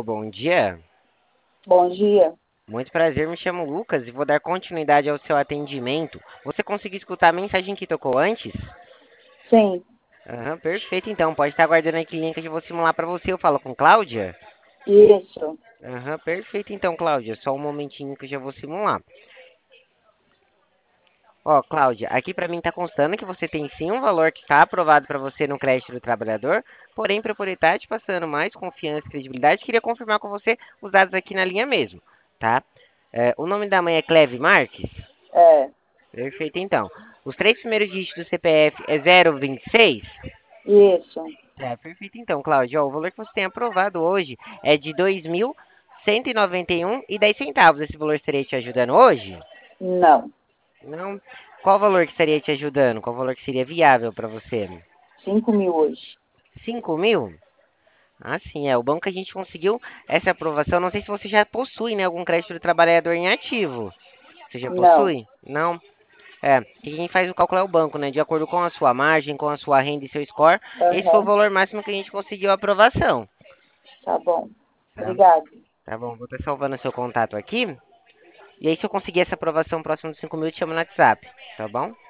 Alô, bom dia. Bom dia. Muito prazer, me chamo Lucas e vou dar continuidade ao seu atendimento. Você conseguiu escutar a mensagem que tocou antes? Sim, Aham, perfeito, então. Pode estar aguardando aqui o link que eu vou simular para você. Eu falo com Cláudia? isso. Aham, perfeito, então, Cláudia. Só um momentinho que eu já vou simular. Ó, Cláudia, aqui para mim está constando que você tem sim um valor que está aprovado para você no crédito do trabalhador, porém, para poder estar te passando mais confiança e credibilidade, queria confirmar com você os dados aqui na linha mesmo, tá? O nome da mãe é Cleve Marques? É, Perfeito, então. Os três primeiros dígitos do CPF é 026? isso. Perfeito, então, Cláudio. Ó, o valor que você tem aprovado hoje é de 2.191,10 centavos. Esse valor estaria te ajudando hoje? Não. Não. Qual valor que estaria te ajudando? Qual valor que seria viável para você? 5.000 hoje. 5.000? Ah, sim, é. O banco que a gente conseguiu essa aprovação. Não sei se você já possui, né, algum crédito do trabalhador em ativo. Você já Não. possui? Não? Quem faz o cálculo é o banco, né? De acordo com a sua margem, com a sua renda e seu score, esse foi o Aham, valor máximo que a gente conseguiu a aprovação. tá bom. Tá? Obrigado. Tá bom, vou estar salvando seu contato aqui. E aí, se eu conseguir essa aprovação próximo dos 5.000, eu te chamo no WhatsApp. Tá bom?